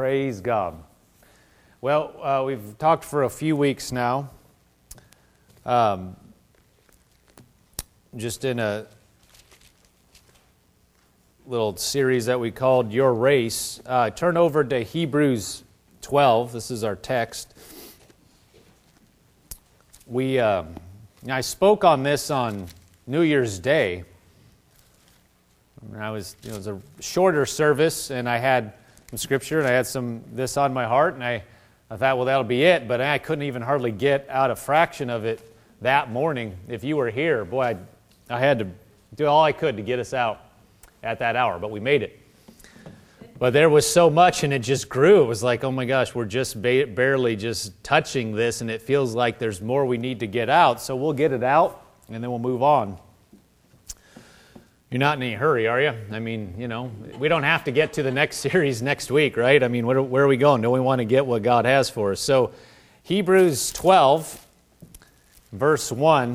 Praise God. Well, we've talked for a few weeks now, just in a little series that we called Your Race. Turn over to Hebrews 12. This is our text. I spoke on this on New Year's Day. It was a shorter service, and I had some scripture, and I had this on my heart, and I thought, well, that'll be it. But I couldn't even hardly get out a fraction of it that morning. If you were here, boy, I had to do all I could to get us out at that hour, but we made it. But there was so much, and it just grew. It was like, oh my gosh, we're just barely just touching this, and it feels like there's more we need to get out. So we'll get it out, and then we'll move on. You're not in any hurry, are you? I mean, we don't have to get to the next series next week, right? I mean, where are we going? Don't we want to get what God has for us? So, Hebrews 12, verse 1.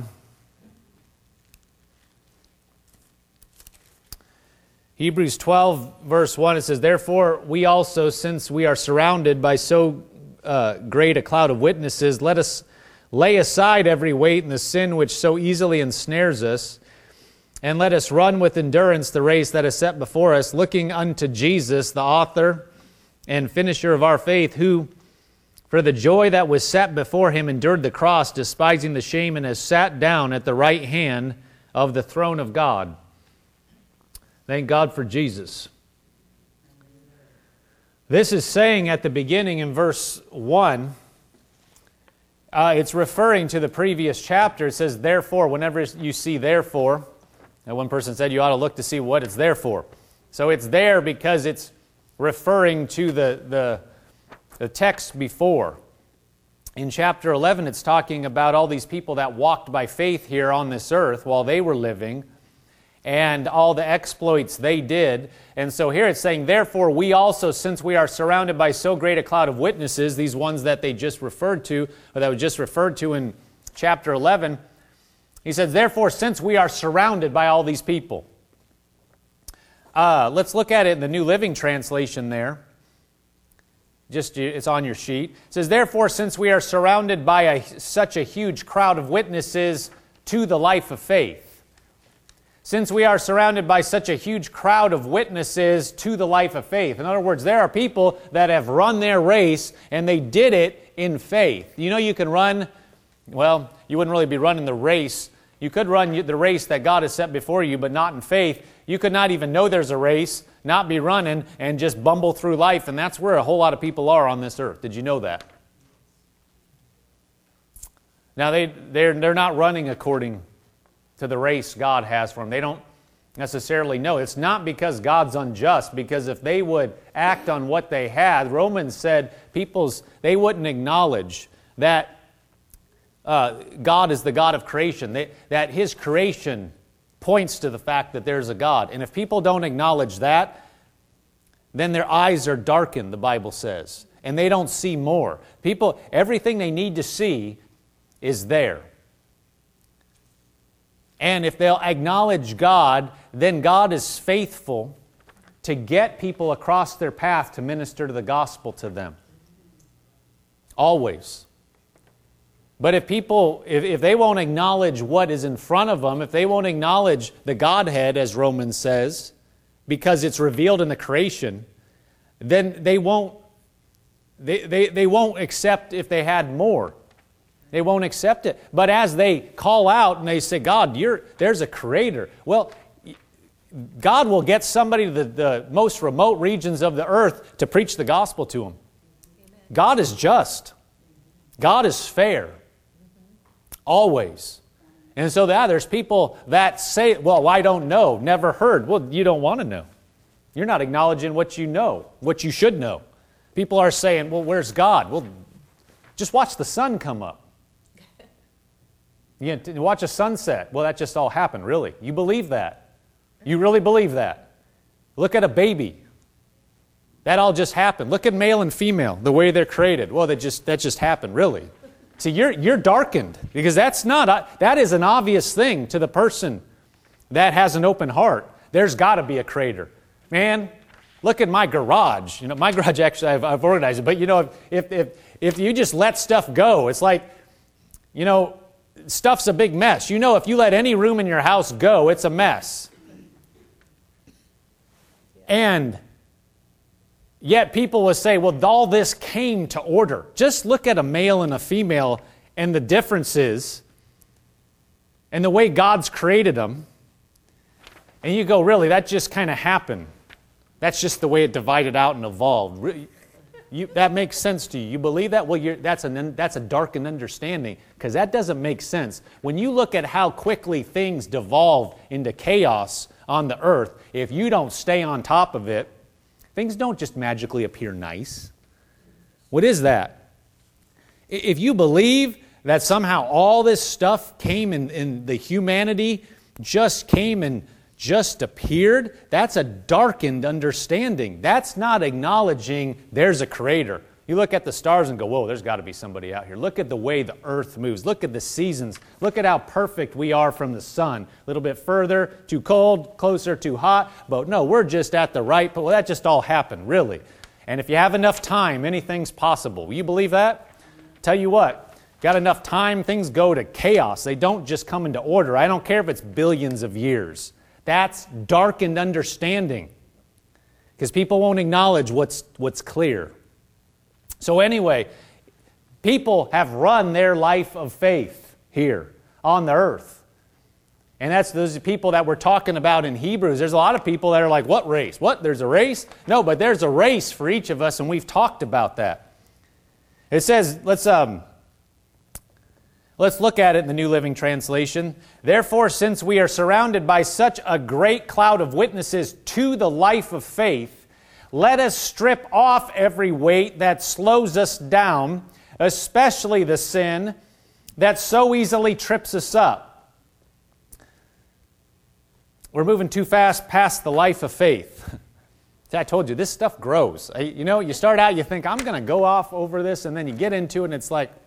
Hebrews 12, verse 1, it says, "Therefore we also, since we are surrounded by so great a cloud of witnesses, let us lay aside every weight and the sin which so easily ensnares us, and let us run with endurance the race that is set before us, looking unto Jesus, the author and finisher of our faith, who, for the joy that was set before him, endured the cross, despising the shame, and has sat down at the right hand of the throne of God." Thank God for Jesus. This is saying at the beginning in verse 1, it's referring to the previous chapter. It says, therefore, whenever you see therefore, and one person said you ought to look to see what it's there for. So it's there because it's referring to the text before. In chapter 11, it's talking about all these people that walked by faith here on this earth while they were living, and all the exploits they did. And so here it's saying, therefore we also, since we are surrounded by so great a cloud of witnesses, these ones that they just referred to, or that was just referred to in chapter 11, he says, therefore, since we are surrounded by all these people. Let's look at it in the New Living Translation there. It's on your sheet. It says, therefore, since we are surrounded by such a huge crowd of witnesses to the life of faith. Since we are surrounded by such a huge crowd of witnesses to the life of faith. In other words, there are people that have run their race, and they did it in faith. You can run, well, you wouldn't really be running the race. You could run the race that God has set before you, but not in faith. You could not even know there's a race, not be running, and just bumble through life, and that's where a whole lot of people are on this earth. Did you know that? Now, they're not running according to the race God has for them. They don't necessarily know. It's not because God's unjust, because if they would act on what they had, Romans said they wouldn't acknowledge that God is the God of creation, that His creation points to the fact that there's a God. And if people don't acknowledge that, then their eyes are darkened, the Bible says, and they don't see more. Everything they need to see is there. And if they'll acknowledge God, then God is faithful to get people across their path to minister to the gospel to them. Always. But if they won't acknowledge what is in front of them, if they won't acknowledge the Godhead, as Romans says, because it's revealed in the creation, then they won't accept if they had more. They won't accept it. But as they call out and they say, God, there's a creator. Well, God will get somebody to the most remote regions of the earth to preach the gospel to them. Amen. God is just. God is fair. Always. And so there's people that say, well, I don't know, never heard. Well, you don't want to know. You're not acknowledging what you know, what you should know. People are saying, well, where's God? Well, just watch the sun come up. You watch a sunset. Well, that just all happened, really. You believe that. You really believe that. Look at a baby. That all just happened. Look at male and female, the way they're created. Well, that just happened, really. See, you're darkened, because that is an obvious thing to the person that has an open heart. There's got to be a creator. Man, look at my garage. You know, my garage actually I've organized it, but you know, if you just let stuff go, it's like, you know, stuff's a big mess. You know, if you let any room in your house go, it's a mess. And yet people will say, well, all this came to order. Just look at a male and a female and the differences and the way God's created them. And you go, really, that just kind of happened. That's just the way it divided out and evolved. That makes sense to you. You believe that? Well, that's a darkened understanding, because that doesn't make sense. When you look at how quickly things devolve into chaos on the earth, if you don't stay on top of it, things don't just magically appear nice. What is that? If you believe that somehow all this stuff came in the humanity just came and just appeared, that's a darkened understanding. That's not acknowledging there's a creator. You look at the stars and go, whoa, there's got to be somebody out here. Look at the way the earth moves. Look at the seasons. Look at how perfect we are from the sun. A little bit further, too cold, closer, too hot. But no, we're just at the right, but that just all happened, really. And if you have enough time, anything's possible. Will you believe that? Tell you what, got enough time, things go to chaos. They don't just come into order. I don't care if it's billions of years. That's darkened understanding, because people won't acknowledge what's clear. So anyway, people have run their life of faith here on the earth. And that's those people that we're talking about in Hebrews. There's a lot of people that are like, what race? What? There's a race? No, but there's a race for each of us, and we've talked about that. It says, let's look at it in the New Living Translation. Therefore, since we are surrounded by such a great cloud of witnesses to the life of faith, let us strip off every weight that slows us down, especially the sin that so easily trips us up. We're moving too fast past the life of faith. I told you, this stuff grows. You know, you start out, you think, I'm going to go off over this, and then you get into it, and it's like,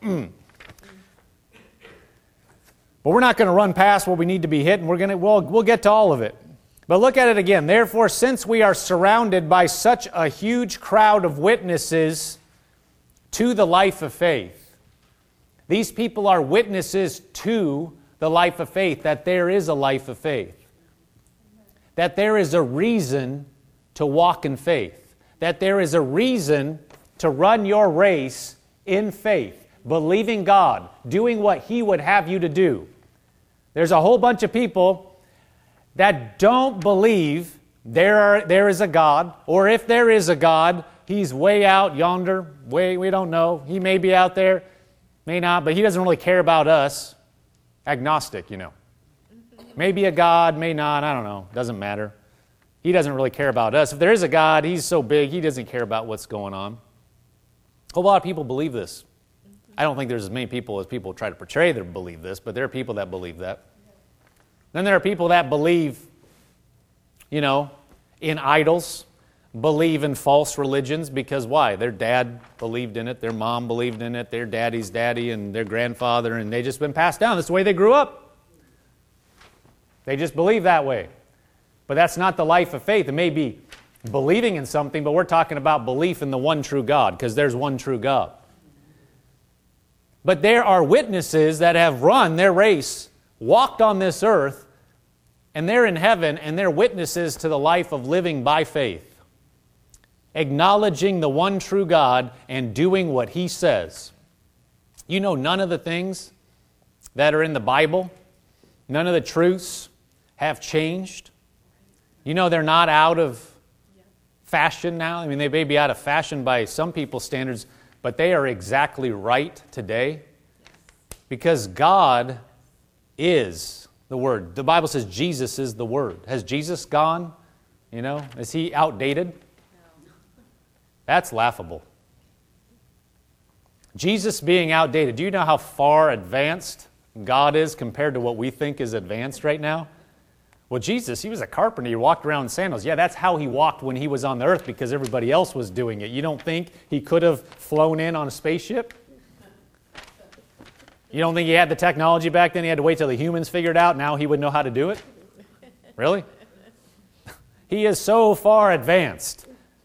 But we're not going to run past where we need to be hit, and we'll get to all of it. But look at it again. Therefore, since we are surrounded by such a huge crowd of witnesses to the life of faith, these people are witnesses to the life of faith, that there is a life of faith, that there is a reason to walk in faith, that there is a reason to run your race in faith, believing God, doing what He would have you to do. There's a whole bunch of people that don't believe there is a God, or if there is a God, He's way out yonder, we don't know. He may be out there, may not, but He doesn't really care about us. Agnostic, you know. Maybe a God, may not, I don't know, doesn't matter. He doesn't really care about us. If there is a God, He's so big, He doesn't care about what's going on. A whole lot of people believe this. I don't think there's as many people as people try to portray that believe this, but there are people that believe that. Then there are people that believe, you know, in idols, believe in false religions, because why? Their dad believed in it, their mom believed in it, their daddy's daddy and their grandfather, and they just been passed down. That's the way they grew up. They just believe that way. But that's not the life of faith. It may be believing in something, but we're talking about belief in the one true God, because there's one true God. But there are witnesses that have run their race, walked on this earth, and they're in heaven, and they're witnesses to the life of living by faith, acknowledging the one true God and doing what He says. You know, none of the things that are in the Bible, none of the truths have changed. You know, they're not out of fashion now. I mean, they may be out of fashion by some people's standards, but they are exactly right today, because God is the Word. The Bible says Jesus is the Word. Has Jesus gone? You know, is He outdated? No. That's laughable. Jesus being outdated. Do you know how far advanced God is compared to what we think is advanced right now? Well, Jesus, He was a carpenter. He walked around in sandals. Yeah, that's how He walked when He was on the earth, because everybody else was doing it. You don't think He could have flown in on a spaceship? You don't think He had the technology back then? He had to wait till the humans figured it out. Now He would know how to do it? Really? He is so far advanced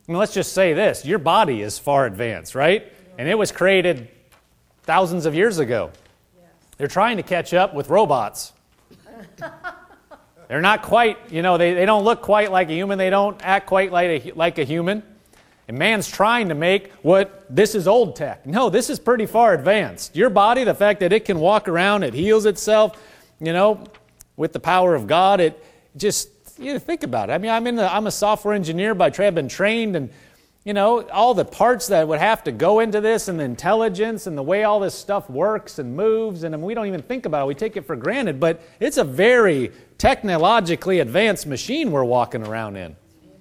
mean, let's just say this. Your body is far advanced, right? And it was created thousands of years ago. They're trying to catch up with robots. They're not quite, they don't look quite like a human. They don't act quite like a human. And man's trying to make this is old tech. No, this is pretty far advanced. Your body, the fact that it can walk around, it heals itself, with the power of God, it just, think about it. I mean, I'm a software engineer by trade. I've been trained, and, all the parts that would have to go into this, and the intelligence, and the way all this stuff works and moves, and we don't even think about it. We take it for granted, but it's a very technologically advanced machine we're walking around in.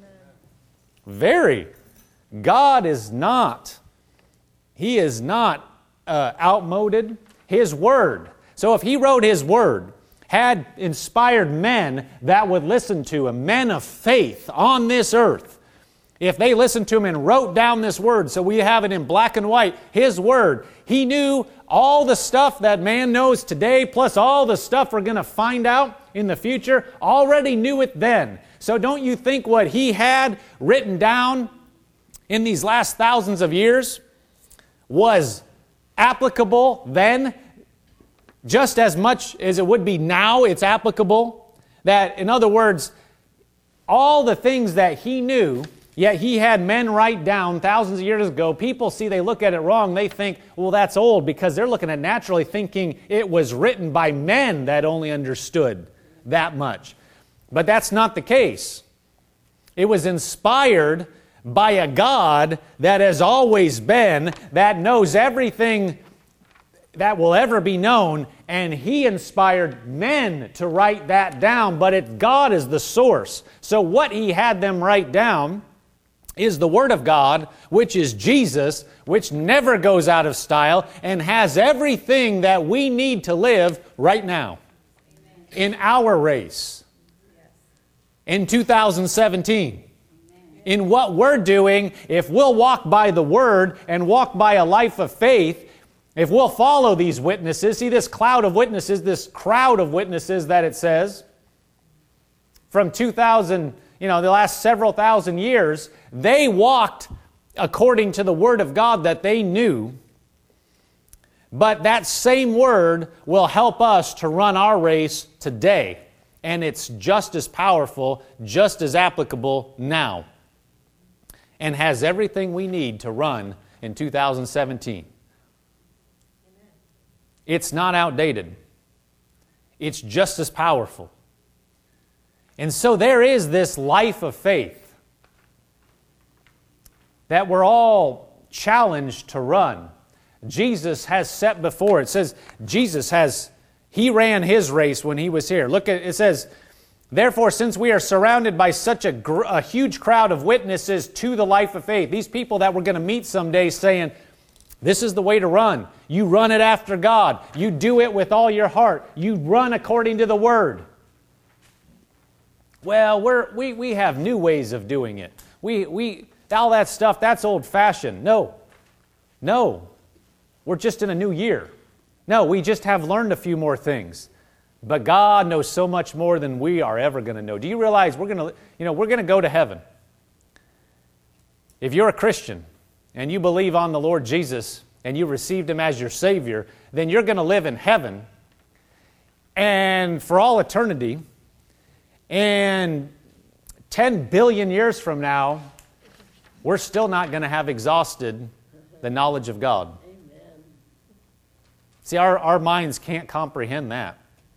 Very. God is not. He is not outmoded. His Word. So if He wrote His Word, had inspired men that would listen to Him, men of faith on this earth, if they listened to Him and wrote down this Word, so we have it in black and white, His Word, He knew all the stuff that man knows today, plus all the stuff we're going to find out in the future, already knew it then. So don't you think what He had written down in these last thousands of years was applicable then just as much as it would be now? It's applicable. That, in other words, all the things that He knew, yet He had men write down thousands of years ago. People they look at it wrong. They think, well, that's old, because they're looking at naturally thinking it was written by men that only understood that much. But that's not the case. It was inspired by a God that has always been, that knows everything that will ever be known, and He inspired men to write that down, but God is the source. So what He had them write down is the Word of God, which is Jesus, which never goes out of style and has everything that we need to live right now. Amen. In our race. Yes. In 2017. In what we're doing, if we'll walk by the Word and walk by a life of faith, if we'll follow these witnesses, see this cloud of witnesses, this crowd of witnesses that it says, from 2000, the last several thousand years, they walked according to the Word of God that they knew, but that same Word will help us to run our race today, and it's just as powerful, just as applicable now, and has everything we need to run in 2017. It's not outdated. It's just as powerful. And so there is this life of faith that we're all challenged to run. Jesus has set before. It says He ran His race when He was here. Look at it says, therefore, since we are surrounded by such a huge crowd of witnesses to the life of faith, these people that we're going to meet someday saying, this is the way to run. You run it after God. You do it with all your heart. You run according to the Word. Well, we have new ways of doing it. All that stuff, that's old-fashioned. No. We're just in a new year. No, we just have learned a few more things. But God knows so much more than we are ever going to know. Do you realize we're going to go to heaven? If you're a Christian and you believe on the Lord Jesus and you received Him as your Savior, then you're going to live in heaven and for all eternity. And 10 billion years from now, we're still not going to have exhausted the knowledge of God. Amen. See, our minds can't comprehend that.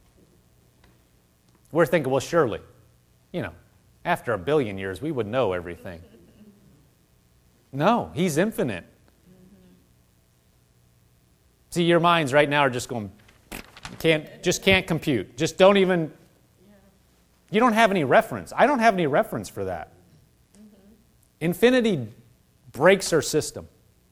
We're thinking, well, surely, after a billion years, we would know everything. No, He's infinite. See, your minds right now are just going, can't compute. Just don't even, you don't have any reference. I don't have any reference for that. Infinity breaks our system.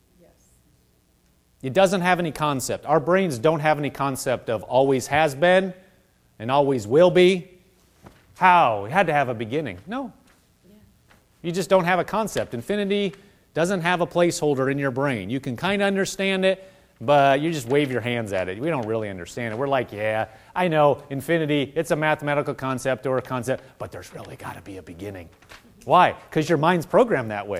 It doesn't have any concept. Our brains don't have any concept of always has been and always will be. How? It had to have a beginning. No. You just don't have a concept. Infinity doesn't have a placeholder in your brain. You can kind of understand it, but you just wave your hands at it. We don't really understand it. We're like, yeah, I know, infinity, it's a mathematical concept or a concept, but there's really got to be a beginning. Why? Because your mind's programmed that way.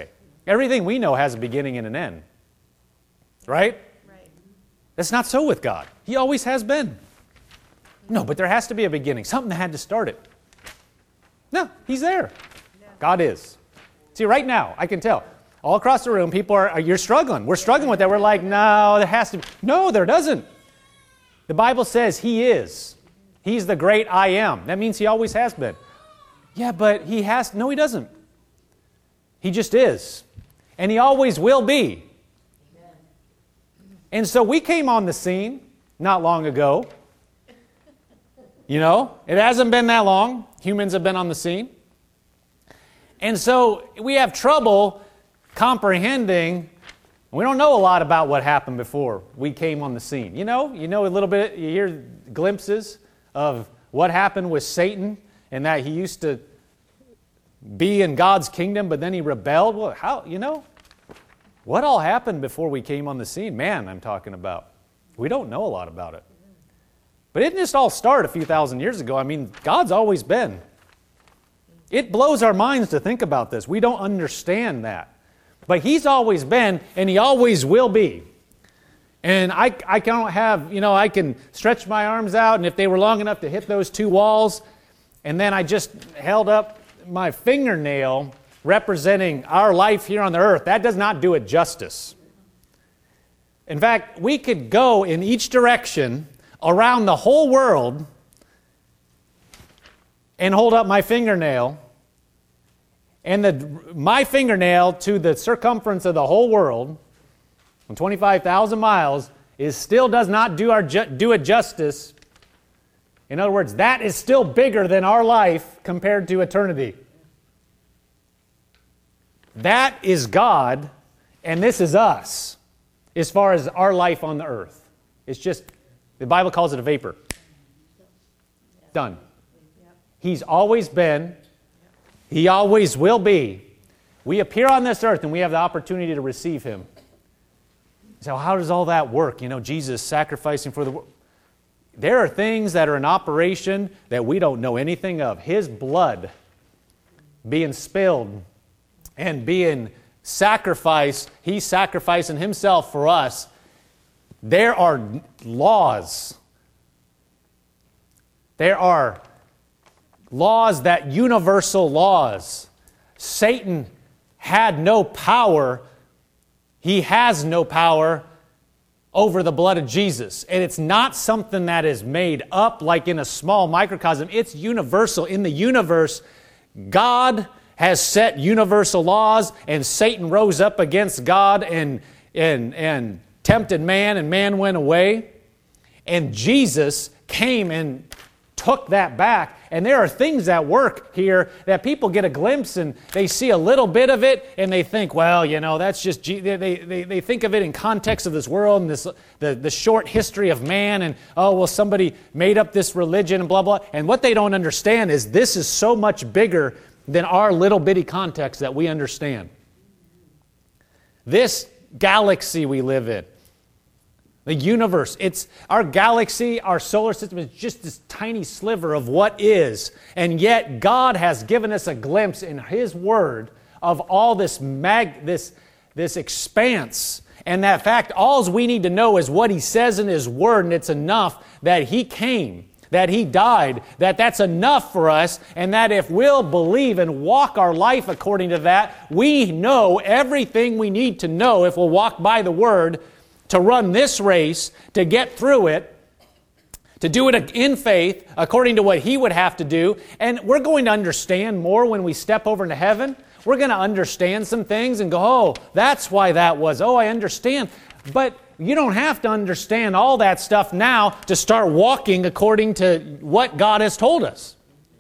Everything we know has a beginning and an end. Right? Right. That's not so with God. He always has been. No, but there has to be a beginning. Something that had to start it. No, He's there. Yeah. God is. See, right now, I can tell. All across the room, people you're struggling. We're struggling with that. We're like, no, there has to be. No, there doesn't. The Bible says He is. He's the great I am. That means He always has been. Yeah, but He has. No, He doesn't. He just is. And He always will be. Amen. And so we came on the scene not long ago. You know, it hasn't been that long. Humans have been on the scene. And so we have trouble comprehending. We don't know a lot about what happened before we came on the scene. You know a little bit, you hear glimpses of what happened with Satan and that he used to be in God's kingdom, but then he rebelled. Well, how, what all happened before we came on the scene? Man, I'm talking about. We don't know a lot about it. But it didn't just all start a few thousand years ago. I mean, God's always been. It blows our minds to think about this. We don't understand that. But He's always been, and He always will be. And I can't have, I can stretch my arms out, and if they were long enough to hit those two walls, and then I just held up my fingernail representing our life here on the earth, that does not do it justice. In fact, we could go in each direction around the whole world and hold up my fingernail, and my fingernail to the circumference of the whole world, 25,000 miles, still does not do it justice. In other words, that is still bigger than our life compared to eternity. That is God, and this is us, as far as our life on the earth. It's just, the Bible calls it a vapor. Done. He's always been. He always will be. We appear on this earth, and we have the opportunity to receive Him. So how does all that work? Jesus sacrificing for the world. There are things that are in operation that we don't know anything of. His blood being spilled and being sacrificed, He's sacrificing Himself for us. There are laws. There are laws, that universal laws. Satan had no power. He has no power over the blood of Jesus. And it's not something that is made up like in a small microcosm. It's universal. In the universe, God has set universal laws, and Satan rose up against God and tempted man, and man went away. And Jesus came and took that back. And there are things that work here that people get a glimpse and they see a little bit of it and they think, well, that's just, they think of it in context of this world and the short history of man, and somebody made up this religion and blah, blah. And what they don't understand is this is so much bigger than our little bitty context that we understand. This galaxy we live in, the universe, it's our galaxy, our solar system is just this tiny sliver of what is. And yet God has given us a glimpse in His Word of all this expanse. And that fact, all we need to know is what He says in His Word, and it's enough that He came, that He died, that's enough for us, and that if we'll believe and walk our life according to that, we know everything we need to know if we'll walk by the Word to run this race, to get through it, to do it in faith according to what He would have to do. And we're going to understand more when we step over into heaven. We're going to understand some things and go, oh, that's why that was. Oh, I understand. But you don't have to understand all that stuff now to start walking according to what God has told us.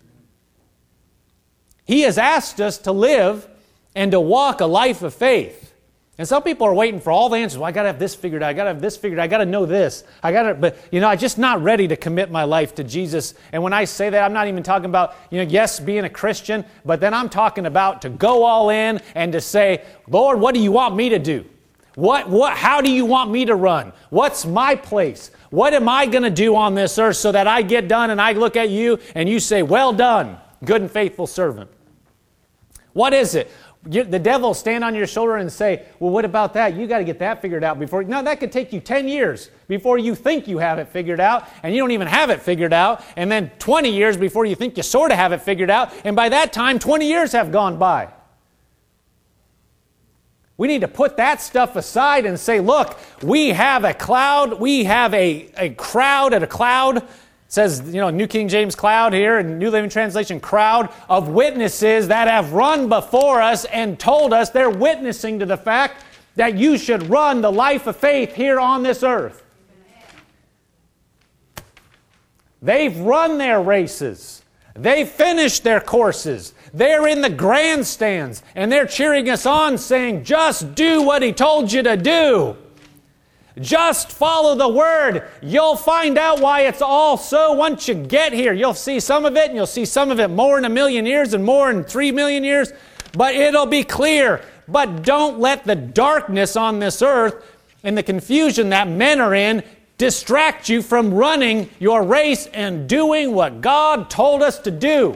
He has asked us to live and to walk a life of faith. And some people are waiting for all the answers. Well, I got to have this figured out. I got to have this figured out. I got to know this. But I'm just not ready to commit my life to Jesus. And when I say that, I'm not even talking about, yes, being a Christian, but then I'm talking about to go all in and to say, Lord, what do you want me to do? How do you want me to run? What's my place? What am I going to do on this earth so that I get done and I look at you and you say, well done, good and faithful servant? What is it? The devil will stand on your shoulder and say, well, what about that? You got to get that figured out before. No, that could take you 10 years before you think you have it figured out, and you don't even have it figured out, and then 20 years before you think you sort of have it figured out, and by that time, 20 years have gone by. We need to put that stuff aside and say, look, we have a cloud, we have a crowd at a cloud. It says, New King James cloud here, and New Living Translation crowd of witnesses that have run before us and told us they're witnessing to the fact that you should run the life of faith here on this earth. They've run their races. They've finished their courses. They're in the grandstands, and they're cheering us on saying, just do what He told you to do. Just follow the Word. You'll find out why it's all so once you get here. You'll see some of it, and you'll see some of it more in 1,000,000 years and more in 3,000,000 years. But it'll be clear. But don't let the darkness on this earth and the confusion that men are in distract you from running your race and doing what God told us to do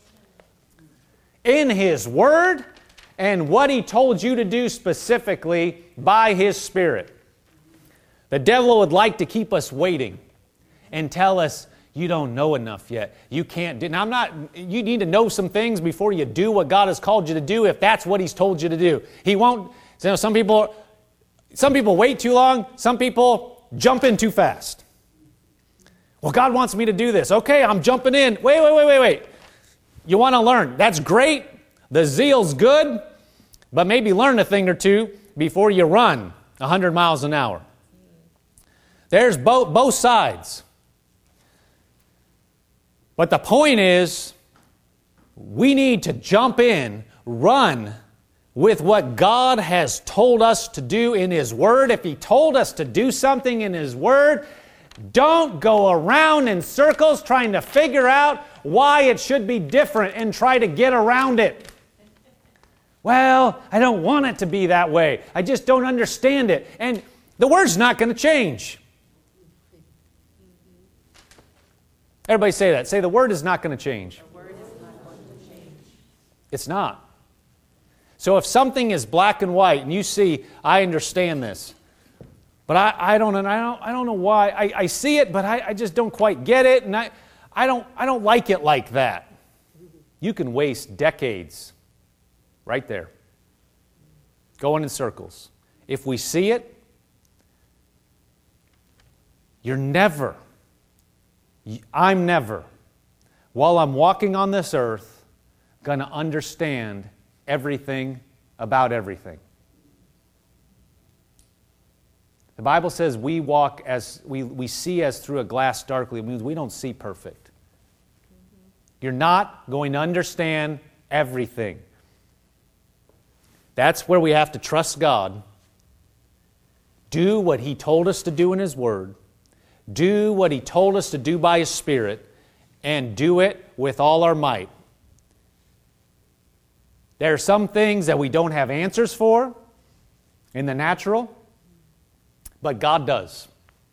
in His Word and what He told you to do specifically by His Spirit. The devil would like to keep us waiting and tell us, you don't know enough yet. You can't do. Now, you need to know some things before you do what God has called you to do if that's what He's told you to do. He won't. Some people wait too long. Some people jump in too fast. Well, God wants me to do this. Okay, I'm jumping in. Wait. You want to learn. That's great. The zeal's good. But maybe learn a thing or two before you run 100 miles an hour. There's both sides. But the point is, we need to jump in, run with what God has told us to do in His Word. If He told us to do something in His Word, don't go around in circles trying to figure out why it should be different and try to get around it. Well, I don't want it to be that way. I just don't understand it. And the Word's not going to change. Everybody say that. Say, the Word is not going to change. The Word is not going to change. It's not. So if something is black and white and you see, I understand this, but I don't know why. I see it, but I just don't quite get it, and I don't like it like that. You can waste decades right there, going in circles. If we see it, I'm never, while I'm walking on this earth, going to understand everything about everything. The Bible says we walk as, we see as through a glass darkly. It means we don't see perfect. You're not going to understand everything. That's where we have to trust God. Do what He told us to do in His Word. Do what He told us to do by His Spirit, and do it with all our might. There are some things that we don't have answers for in the natural, but God does.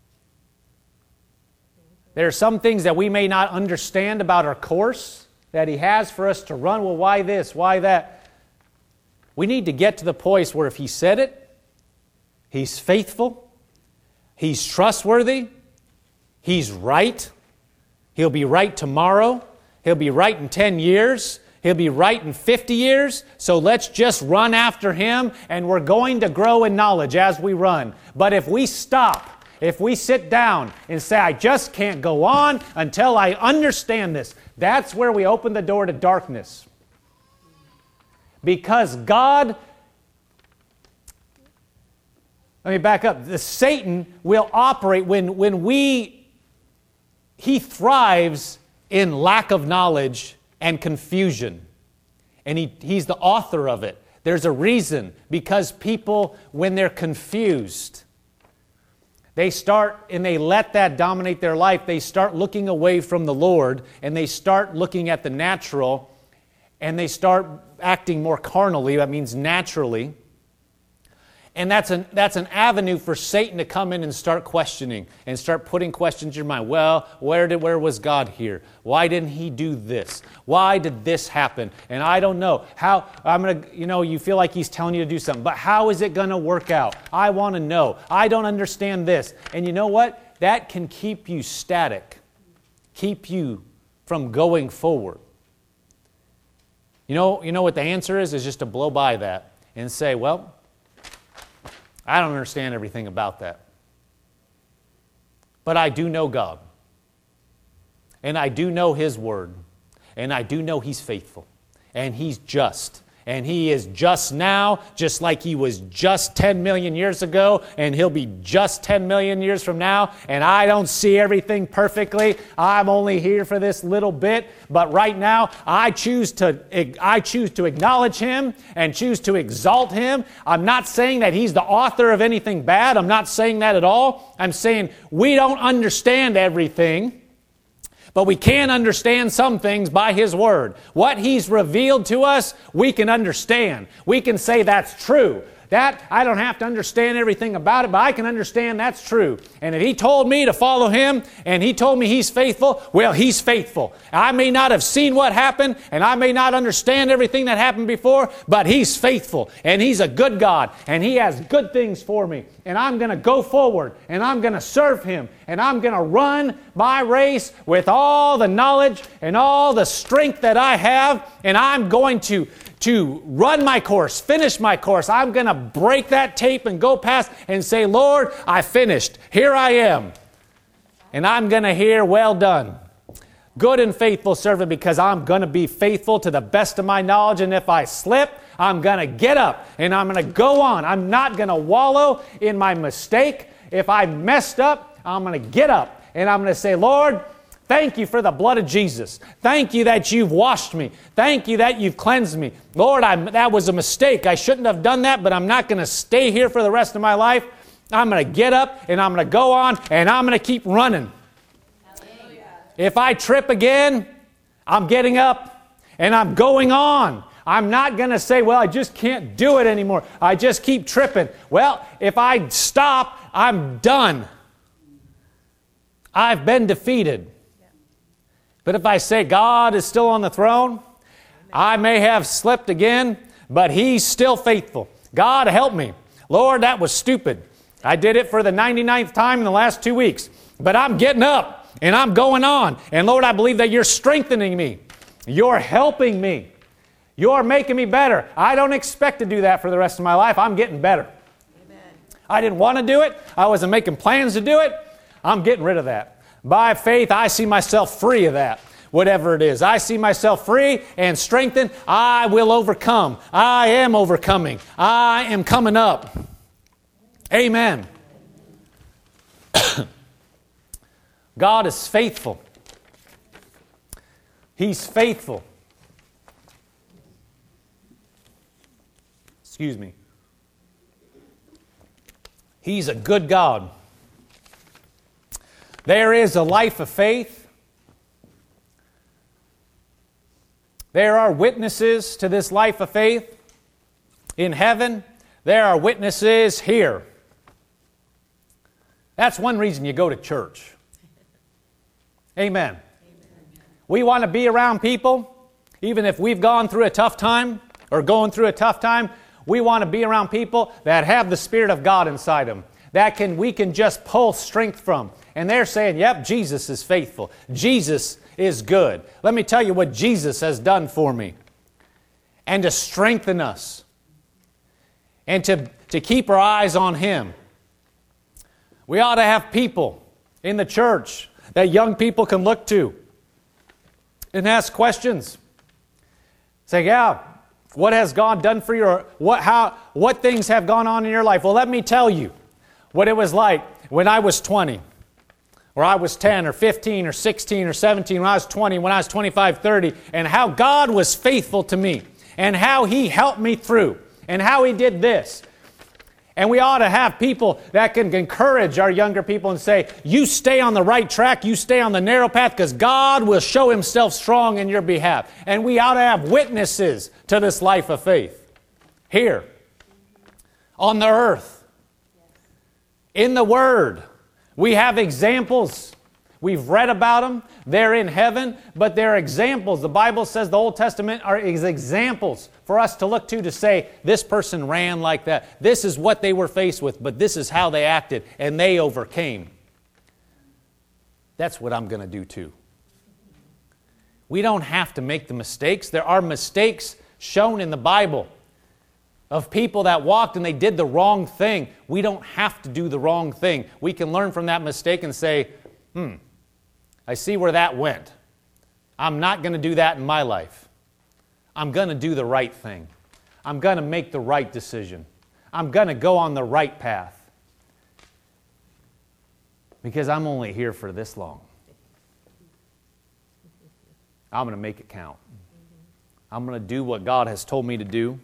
There are some things that we may not understand about our course that He has for us to run. Well, why this? Why that? We need to get to the place where if He said it, He's faithful, He's trustworthy, He's right. He'll be right tomorrow. He'll be right in 10 years. He'll be right in 50 years. So let's just run after Him, and we're going to grow in knowledge as we run. But if we stop, if we sit down and say, I just can't go on until I understand this, that's where we open the door to darkness. Because God, let me back up. Satan will operate when he thrives in lack of knowledge and confusion. And he's the author of it. There's a reason. Because people, when they're confused, they start and they let that dominate their life. They start looking away from the Lord, and they start looking at the natural, and they start acting more carnally. That means naturally. And that's an avenue for Satan to come in and start questioning and start putting questions in your mind. Well, where was God here? Why didn't He do this? Why did this happen? And I don't know. How you feel like He's telling you to do something, but how is it going to work out? I want to know. I don't understand this. And you know what? That can keep you static, keep you from going forward. You know what the answer is just to blow by that and say, well, I don't understand everything about that. But I do know God. And I do know His Word. And I do know He's faithful. And He's just. And He is just now, just like He was just 10 million years ago, and He'll be just 10 million years from now. And I don't see everything perfectly. I'm only here for this little bit. But right now, I choose to acknowledge Him and choose to exalt Him. I'm not saying that He's the author of anything bad. I'm not saying that at all. I'm saying we don't understand everything. But we can understand some things by His Word. What He's revealed to us, we can understand. We can say that's true. That, I don't have to understand everything about it, but I can understand that's true. And if He told me to follow Him, and He told me He's faithful, well, He's faithful. I may not have seen what happened, and I may not understand everything that happened before, but He's faithful, and He's a good God, and He has good things for me. And I'm going to go forward, and I'm going to serve Him, and I'm going to run my race with all the knowledge and all the strength that I have, and I'm going to run my course, finish my course. I'm going to break that tape and go past and say, Lord, I finished. Here I am. And I'm going to hear, well done, good and faithful servant, because I'm going to be faithful to the best of my knowledge. And if I slip, I'm going to get up and I'm going to go on. I'm not going to wallow in my mistake. If I messed up, I'm going to get up and I'm going to say, Lord, thank you for the blood of Jesus. Thank you that you've washed me. Thank you that you've cleansed me. Lord, that was a mistake. I shouldn't have done that, but I'm not going to stay here for the rest of my life. I'm going to get up and I'm going to go on and I'm going to keep running. Hallelujah. If I trip again, I'm getting up and I'm going on. I'm not going to say, well, I just can't do it anymore. I just keep tripping. Well, if I stop, I'm done. I've been defeated. But if I say God is still on the throne, I may have slipped again, but He's still faithful. God, help me. Lord, that was stupid. I did it for the 99th time in the last 2 weeks. But I'm getting up and I'm going on. And Lord, I believe that You're strengthening me. You're helping me. You're making me better. I don't expect to do that for the rest of my life. I'm getting better. Amen. I didn't want to do it. I wasn't making plans to do it. I'm getting rid of that. By faith, I see myself free of that, whatever it is. I see myself free and strengthened. I will overcome. I am overcoming. I am coming up. Amen. God is faithful. He's faithful. Excuse me. He's a good God. There is a life of faith. There are witnesses to this life of faith in heaven. There are witnesses here. That's one reason you go to church. Amen. We want to be around people, even if we've gone through a tough time or going through a tough time. We want to be around people that have the Spirit of God inside them, that we can just pull strength from. And they're saying, yep, Jesus is faithful. Jesus is good. Let me tell you what Jesus has done for me. And to strengthen us. And to keep our eyes on Him. We ought to have people in the church that young people can look to and ask questions. Say, yeah, what has God done for you? Or what things have gone on in your life? Well, let me tell you what it was like when I was 20. Or I was 10 or 15 or 16 or 17, when I was 20, when I was 25, 30, and how God was faithful to me, and how He helped me through, and how He did this. And we ought to have people that can encourage our younger people and say, you stay on the right track, you stay on the narrow path, because God will show Himself strong in your behalf. And we ought to have witnesses to this life of faith. Here. on the earth. In the Word. We have examples. We've read about them. They're in heaven, but they're examples. The Bible says the Old Testament is examples for us to look to say, this person ran like that. This is what they were faced with, but this is how they acted, and they overcame. That's what I'm going to do too. We don't have to make the mistakes. There are mistakes shown in the Bible of people that walked and they did the wrong thing. We don't have to do the wrong thing. We can learn from that mistake and say, I see where that went. I'm not going to do that in my life. I'm going to do the right thing. I'm going to make the right decision. I'm going to go on the right path. Because I'm only here for this long. I'm going to make it count. I'm going to do what God has told me to do.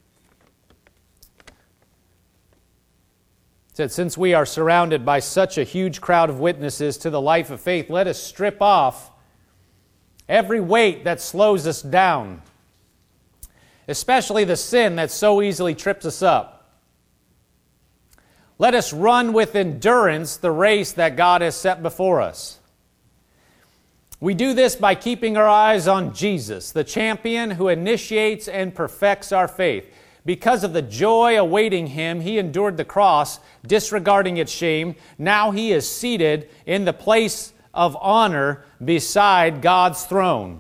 It said, since we are surrounded by such a huge crowd of witnesses to the life of faith, let us strip off every weight that slows us down, especially the sin that so easily trips us up. Let us run with endurance the race that God has set before us. We do this by keeping our eyes on Jesus, the champion who initiates and perfects our faith. Because of the joy awaiting Him, He endured the cross, disregarding its shame. Now He is seated in the place of honor beside God's throne.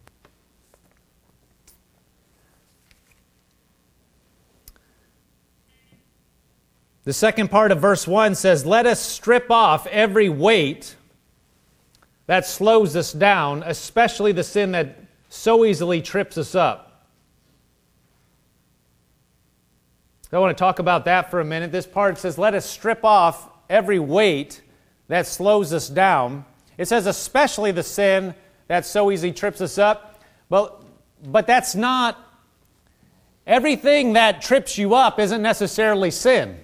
The second part of verse 1 says, let us strip off every weight that slows us down, especially the sin that so easily trips us up. I want to talk about that for a minute. This part says, let us strip off every weight that slows us down. It says, especially the sin that so easily trips us up. But that's not, everything that trips you up isn't necessarily sin.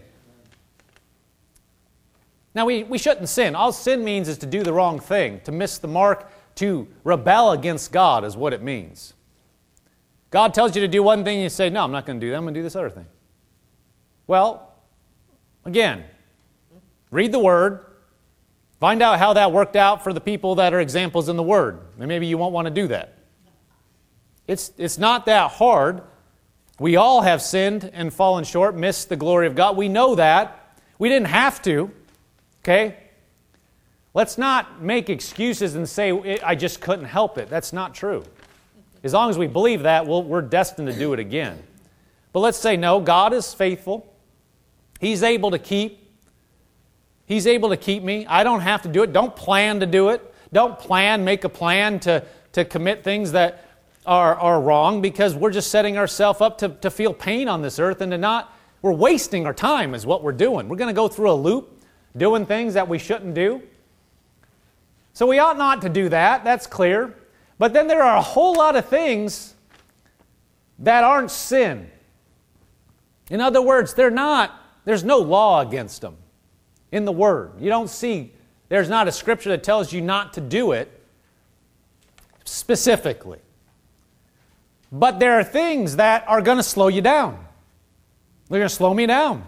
Now, we shouldn't sin. All sin means is to do the wrong thing, to miss the mark, to rebel against God is what it means. God tells you to do one thing, and you say, no, I'm not going to do that. I'm going to do this other thing. Well, again, read the Word. Find out how that worked out for the people that are examples in the Word. And maybe you won't want to do that. It's not that hard. We all have sinned and fallen short, missed the glory of God. We know that. We didn't have to. Okay? Let's not make excuses and say, I just couldn't help it. That's not true. As long as we believe that, we're destined to do it again. But let's say, no, God is faithful. He's able to keep. He's able to keep me. I don't have to do it. Don't plan to do it. Don't make a plan to commit things that are wrong, because we're just setting ourselves up to feel pain on this earth and we're wasting our time is what we're doing. We're going to go through a loop doing things that we shouldn't do. So we ought not to do that. That's clear. But then there are a whole lot of things that aren't sin. In other words, there's no law against them in the Word. You don't see, there's not a scripture that tells you not to do it specifically. But there are things that are going to slow you down. They're going to slow me down.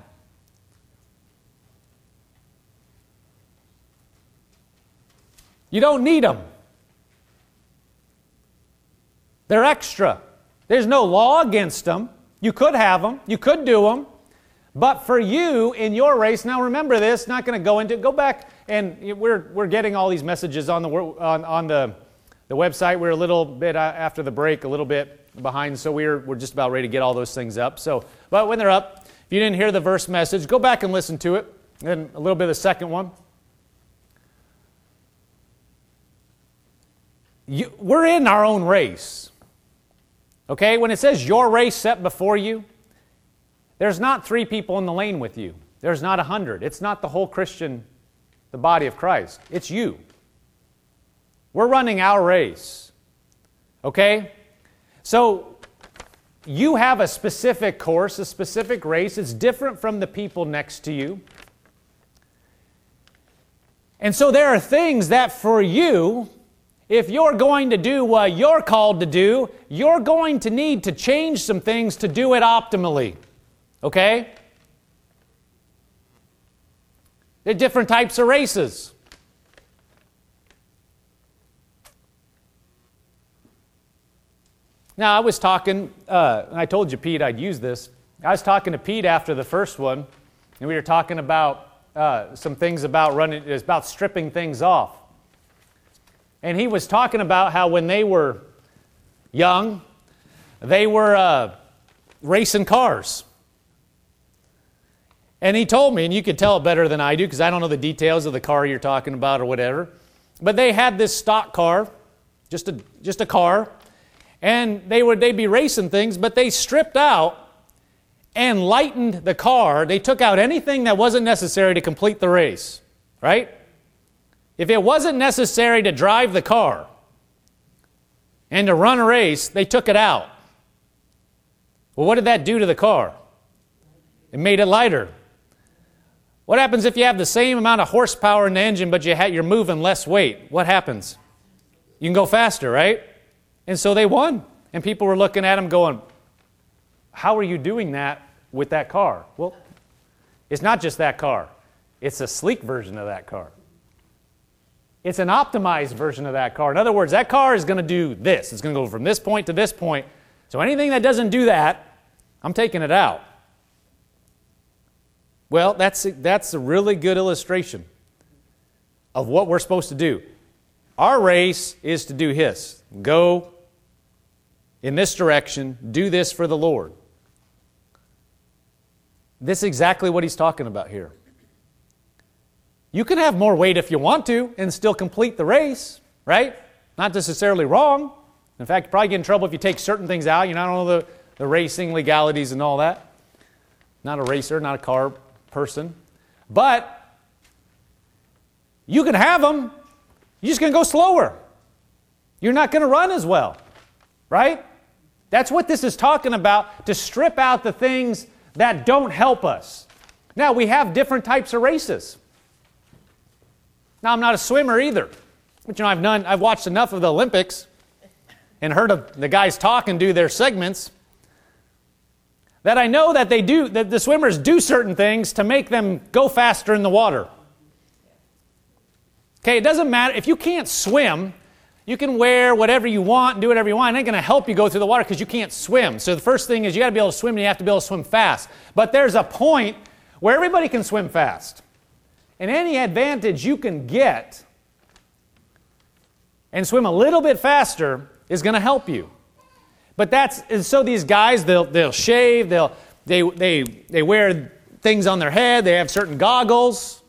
You don't need them. They're extra. There's no law against them. You could have them. You could do them. But for you, in your race, now remember this, not going to go into it. Go back, and we're getting all these messages on the website. We're a little bit after the break, a little bit behind, so we're just about ready to get all those things up. But when they're up, if you didn't hear the verse message, go back and listen to it, and a little bit of the second one. We're in our own race. Okay? When it says your race set before you, there's not 3 people in the lane with you. There's not 100. It's not the whole Christian, the body of Christ. It's you. We're running our race. Okay? So, you have a specific course, a specific race. It's different from the people next to you. And so there are things that for you, if you're going to do what you're called to do, you're going to need to change some things to do it optimally. Okay? There are different types of races. Now, I was talking, and I told you, Pete, I'd use this. I was talking to Pete after the first one, and we were talking about some things about stripping things off. And he was talking about how when they were young, they were racing cars. And he told me, and you could tell it better than I do because I don't know the details of the car you're talking about or whatever, but they had this stock car, just a car, and they'd be racing things, but they stripped out and lightened the car. They took out anything that wasn't necessary to complete the race, right? If it wasn't necessary to drive the car and to run a race, they took it out. Well, what did that do to the car? It made it lighter. What happens if you have the same amount of horsepower in the engine, but you're moving less weight? What happens? You can go faster, right? And so they won. And people were looking at them going, how are you doing that with that car? Well, it's not just that car. It's a sleek version of that car. It's an optimized version of that car. In other words, that car is going to do this. It's going to go from this point to this point. So anything that doesn't do that, I'm taking it out. Well, that's a really good illustration of what we're supposed to do. Our race is to do His. Go in this direction. Do this for the Lord. This is exactly what he's talking about here. You can have more weight if you want to and still complete the race, right? Not necessarily wrong. In fact, you probably get in trouble if you take certain things out. You don't know the racing legalities and all that. Not a racer, not a car person. But you can have them. You're just going to go slower. You're not going to run as well, right? That's what this is talking about, to strip out the things that don't help us. Now, we have different types of races. Now, I'm not a swimmer either. But I've watched enough of the Olympics and heard of the guys talk and do their segments that I know that that the swimmers do certain things to make them go faster in the water. Okay, it doesn't matter. If you can't swim, you can wear whatever you want and do whatever you want. It ain't going to help you go through the water because you can't swim. So the first thing is you got to be able to swim, and you have to be able to swim fast. But there's a point where everybody can swim fast. And any advantage you can get and swim a little bit faster is going to help you. But so these guys, they'll shave, they wear things on their head, they have certain goggles.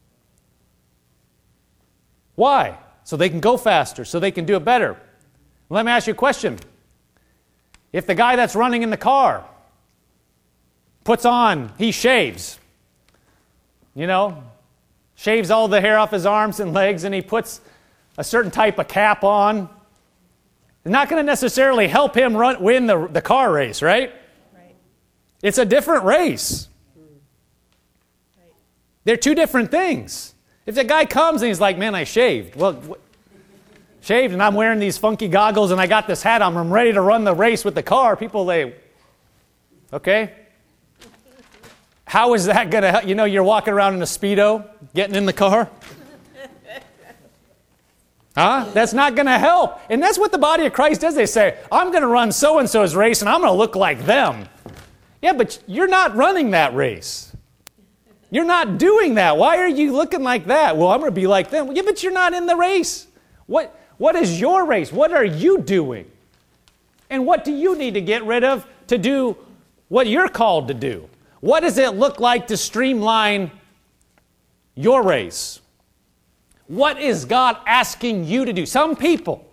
Why? So they can go faster, so they can do it better. Let me ask you a question. If the guy that's running in the car he shaves, shaves all the hair off his arms and legs, and he puts a certain type of cap on, it's not going to necessarily help him win the car race, right? Right. It's a different race. Right. They're two different things. If the guy comes and he's like, man, I shaved. Well, shaved and I'm wearing these funky goggles and I got this hat on, I'm ready to run the race with the car. People, okay? How is that going to help? You're walking around in a Speedo, getting in the car. That's not going to help. And that's what the body of Christ does. They say, I'm going to run so-and-so's race and I'm going to look like them. Yeah, but you're not running that race. You're not doing that. Why are you looking like that? Well, I'm going to be like them. Yeah, but you're not in the race. What is your race? What are you doing? And what do you need to get rid of to do what you're called to do? What does it look like to streamline your race? What is God asking you to do? Some people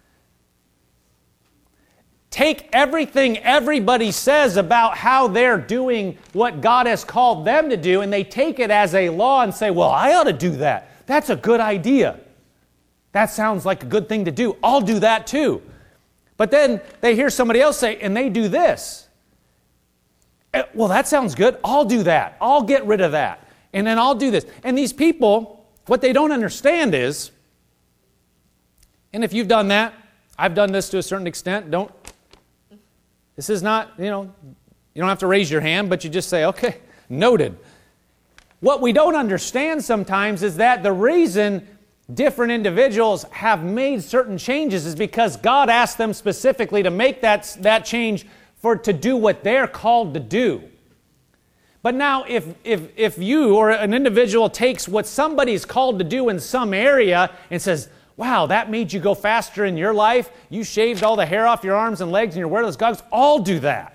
take everything everybody says about how they're doing what God has called them to do, and they take it as a law and say, well, I ought to do that. That's a good idea. That sounds like a good thing to do. I'll do that too. But then they hear somebody else say, and they do this. Well, that sounds good. I'll do that. I'll get rid of that. And then I'll do this. And these people, what they don't understand is, and if you've done that, I've done this to a certain extent, this is not, you don't have to raise your hand, but you just say, okay, noted. What we don't understand sometimes is that the reason different individuals have made certain changes is because God asked them specifically to make that change to do what they're called to do. But now if you or an individual takes what somebody's called to do in some area and says, wow, that made you go faster in your life, you shaved all the hair off your arms and legs and you're wearing those goggles, I'll do that.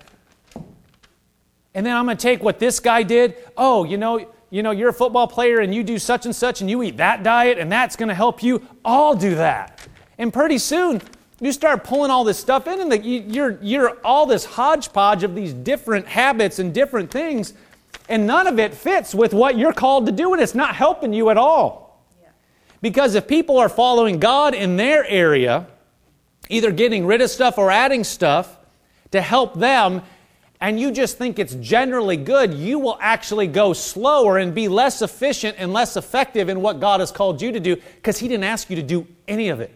And then I'm going to take what this guy did. Oh, you're a football player and you do such and such and you eat that diet and that's going to help you. I'll do that. And pretty soon, you start pulling all this stuff in and you're all this hodgepodge of these different habits and different things, and none of it fits with what you're called to do, and it's not helping you at all. Yeah. Because if people are following God in their area, either getting rid of stuff or adding stuff to help them, and you just think it's generally good, you will actually go slower and be less efficient and less effective in what God has called you to do, because He didn't ask you to do any of it.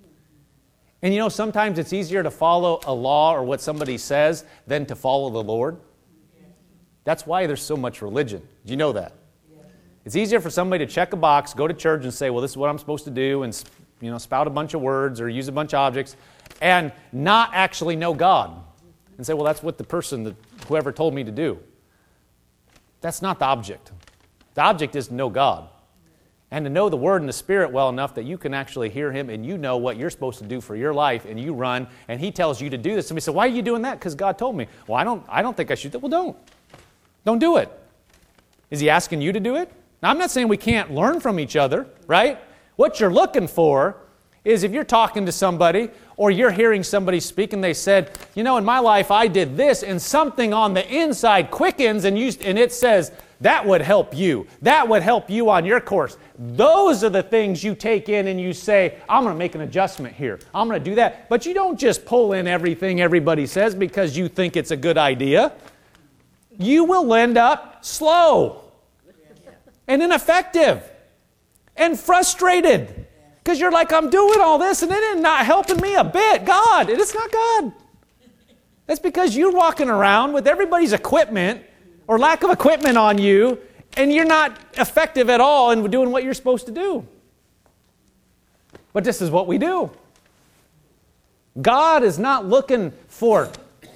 And sometimes it's easier to follow a law or what somebody says than to follow the Lord. That's why there's so much religion. Do you know that? It's easier for somebody to check a box, go to church and say, well, this is what I'm supposed to do, and spout a bunch of words or use a bunch of objects, and not actually know God. And say, well, that's what whoever told me to do. That's not the object. The object is to know God. And to know the Word and the Spirit well enough that you can actually hear Him and you know what you're supposed to do for your life, and you run, and He tells you to do this. Somebody said, why are you doing that? Because God told me. Well, I don't think I should. Well, don't. Don't do it. Is He asking you to do it? Now, I'm not saying we can't learn from each other, right? What you're looking for is if you're talking to somebody or you're hearing somebody speak and they said, in my life I did this, and something on the inside quickens and it says, that would help you. That would help you on your course. Those are the things you take in and you say, I'm going to make an adjustment here. I'm going to do that. But you don't just pull in everything everybody says because you think it's a good idea. You will end up slow and ineffective and frustrated because you're like, I'm doing all this and it is not helping me a bit. God, it is not God. That's because you're walking around with everybody's equipment or lack of equipment on you, and you're not effective at all in doing what you're supposed to do. But this is what we do. God is not looking for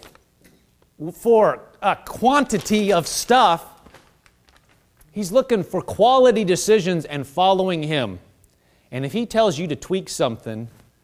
a quantity of stuff. He's looking for quality decisions and following Him. And if He tells you to tweak something,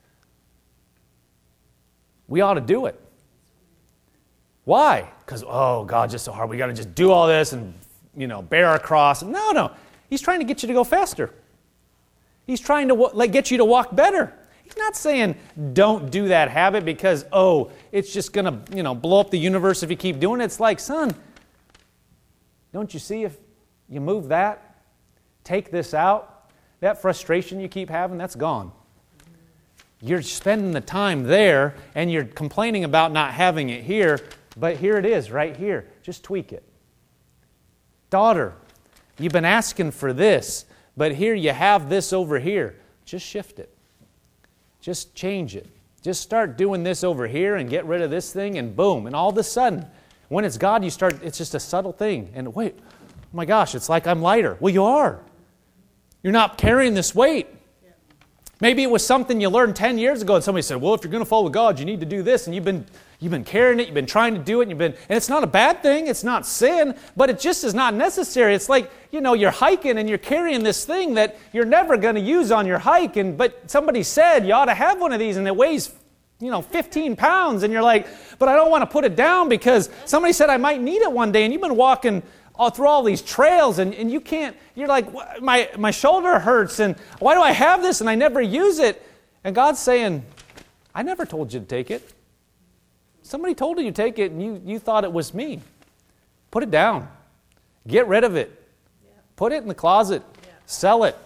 we ought to do it. Why? Because, God's just so hard. We got to just do all this and, bear our cross. No. He's trying to get you to go faster. He's trying to get you to walk better. He's not saying don't do that habit because, it's just going to, blow up the universe if you keep doing it. It's like, son, don't you see if you move that, take this out, that frustration you keep having, that's gone. You're spending the time there and you're complaining about not having it here, but here it is, right here. Just tweak it. Daughter, you've been asking for this, but here you have this over here. Just shift it. Just change it. Just start doing this over here and get rid of this thing, and boom. And all of a sudden, when it's God, it's just a subtle thing. And wait, oh my gosh, it's like I'm lighter. Well, you are. You're not carrying this weight. Maybe it was something you learned 10 years ago and somebody said, well, if you're going to follow God, you need to do this. And you've been carrying it, you've been trying to do it, and it's not a bad thing, it's not sin, but it just is not necessary. It's like, you're hiking and you're carrying this thing that you're never going to use on your hike, but somebody said you ought to have one of these and it weighs 15 pounds, and you're like, but I don't want to put it down because somebody said I might need it one day, and you've been walking through all these trails and you can't, you're like, my shoulder hurts, and why do I have this and I never use it? And God's saying, I never told you to take it. Somebody told you to take it and you thought it was me. Put it down. Get rid of it. Put it in the closet. Sell it.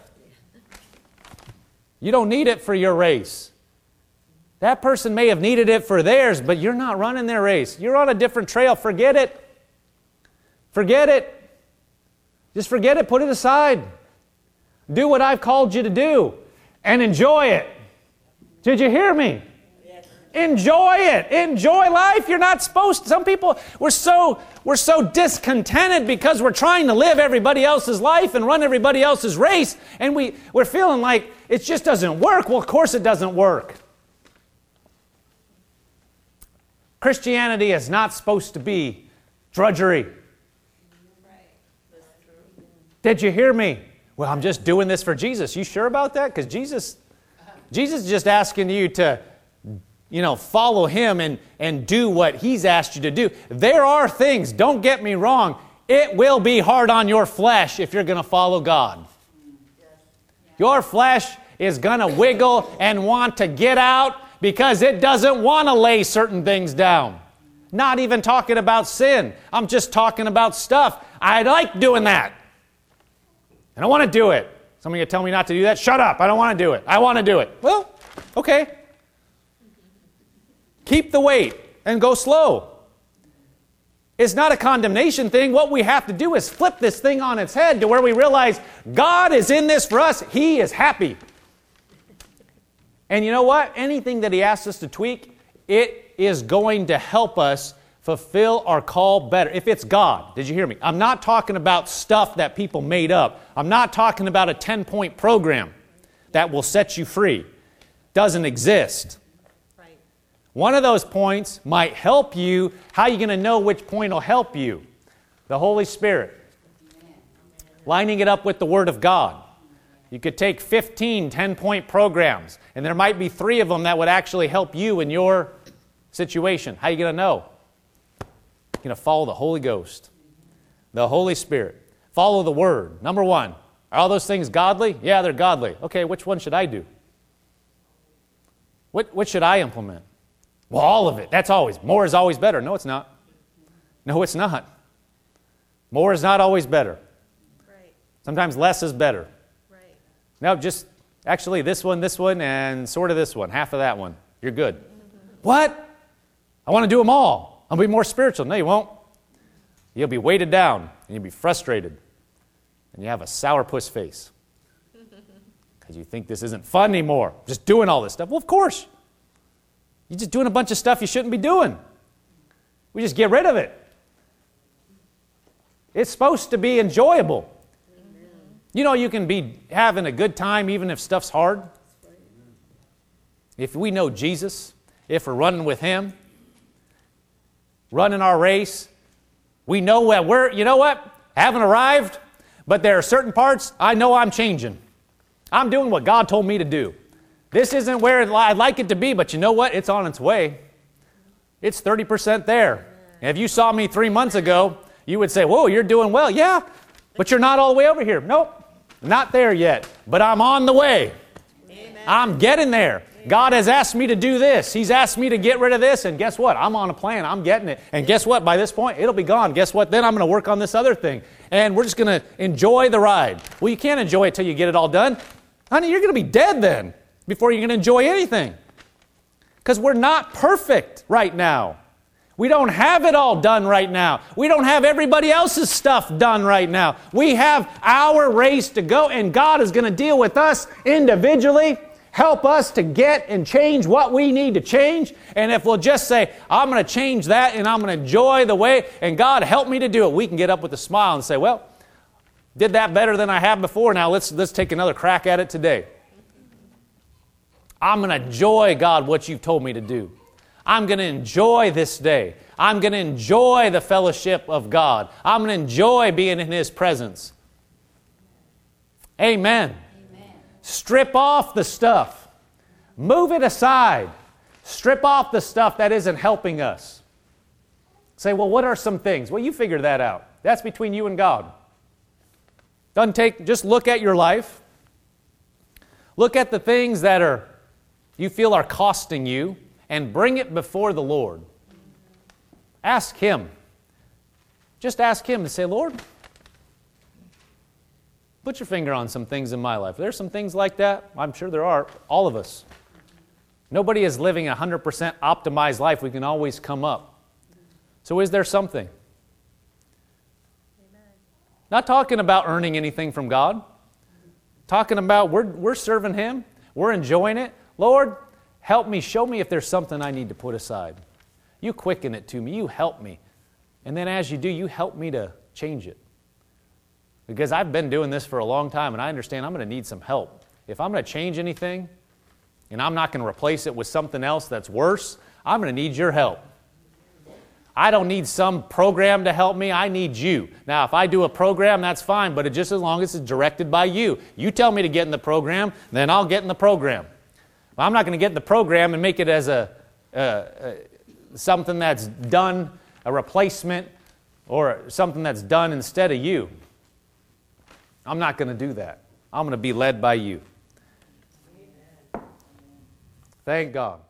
You don't need it for your race. That person may have needed it for theirs, but you're not running their race. You're on a different trail. Forget it. Forget it. Just forget it. Put it aside. Do what I've called you to do and enjoy it. Did you hear me? Enjoy it. Enjoy life. You're not supposed to. Some people, we're so discontented because we're trying to live everybody else's life and run everybody else's race, and we're feeling like it just doesn't work. Well, of course it doesn't work. Christianity is not supposed to be drudgery. Did you hear me? Well, I'm just doing this for Jesus. You sure about that? Because Jesus is just asking you to, follow Him and do what He's asked you to do. There are things, don't get me wrong, it will be hard on your flesh if you're going to follow God. Your flesh is going to wiggle and want to get out because it doesn't want to lay certain things down. Not even talking about sin. I'm just talking about stuff. I like doing that. I don't want to do it. Some of you tell me not to do that. Shut up. I don't want to do it. I want to do it. Well, okay. Keep the weight and go slow. It's not a condemnation thing. What we have to do is flip this thing on its head to where we realize God is in this for us. He is happy. And you know what? Anything that He asks us to tweak, it is going to help us fulfill our call better. If it's God, did you hear me? I'm not talking about stuff that people made up. I'm not talking about a 10-point program that will set you free. Doesn't exist. Right. One of those points might help you. How are you going to know which point will help you? The Holy Spirit. Lining it up with the Word of God. You could take 15 10-point programs, and there might be 3 of them that would actually help you in your situation. How are you going to know? You're going to follow the Holy Ghost, the Holy Spirit. Follow the Word. Number 1, are all those things godly? Yeah, they're godly. Okay, which one should I do? What should I implement? Well, all of it. More is always better. No, it's not. No, it's not. More is not always better. Right. Sometimes less is better. Right. No, just actually this one, and sort of this one, half of that one. You're good. What? I want to do them all. I'll be more spiritual. No, you won't. You'll be weighted down, and you'll be frustrated, and you have a sourpuss face because you think this isn't fun anymore. Just doing all this stuff. Well, of course. You're just doing a bunch of stuff you shouldn't be doing. We just get rid of it. It's supposed to be enjoyable. You can be having a good time even if stuff's hard. If we know Jesus, if we're running with Him, running our race, we know that haven't arrived, but there are certain parts I know I'm changing. I'm doing what God told me to do. This isn't where I'd like it to be, but you know what? It's on its way. It's 30% there. And if you saw me 3 months ago, you would say, whoa, you're doing well. Yeah, but you're not all the way over here. Nope, not there yet, but I'm on the way. Amen. I'm getting there. God has asked me to do this. He's asked me to get rid of this, and guess what? I'm on a plan. I'm getting it. And guess what? By this point, it'll be gone. Guess what? Then I'm going to work on this other thing, and we're just going to enjoy the ride. Well, you can't enjoy it till you get it all done. Honey, you're going to be dead then before you're going to enjoy anything because we're not perfect right now. We don't have it all done right now. We don't have everybody else's stuff done right now. We have our race to go, and God is going to deal with us individually, help us to get and change what we need to change. And if we'll just say, I'm going to change that and I'm going to enjoy the way, and God help me to do it, we can get up with a smile and say, well, did that better than I have before. Now let's take another crack at it today. I'm going to enjoy, God, what you've told me to do. I'm going to enjoy this day. I'm going to enjoy the fellowship of God. I'm going to enjoy being in His presence. Amen. Strip off the stuff. Move it aside. Strip off the stuff that isn't helping us. Say, well, what are some things? Well, you figure that out. That's between you and God. Just look at your life. Look at the things that you feel are costing you and bring it before the Lord. Ask Him. Just ask Him to say, Lord, put your finger on some things in my life. There's some things like that. I'm sure there are. All of us. Nobody is living a 100% optimized life. We can always come up. So is there something? Amen. Not talking about earning anything from God. Talking about we're serving Him. We're enjoying it. Lord, Help me. Show me if there's something I need to put aside. You quicken it to me. You help me. And then as you do, you help me to change it. Because I've been doing this for a long time, and I understand I'm going to need some help. If I'm going to change anything, and I'm not going to replace it with something else that's worse, I'm going to need your help. I don't need some program to help me. I need you. Now, if I do a program, that's fine, but just as long as it's directed by you. You tell me to get in the program, then I'll get in the program. I'm not going to get in the program and make it as something that's done, a replacement, or something that's done instead of you. I'm not going to do that. I'm going to be led by you. Thank God.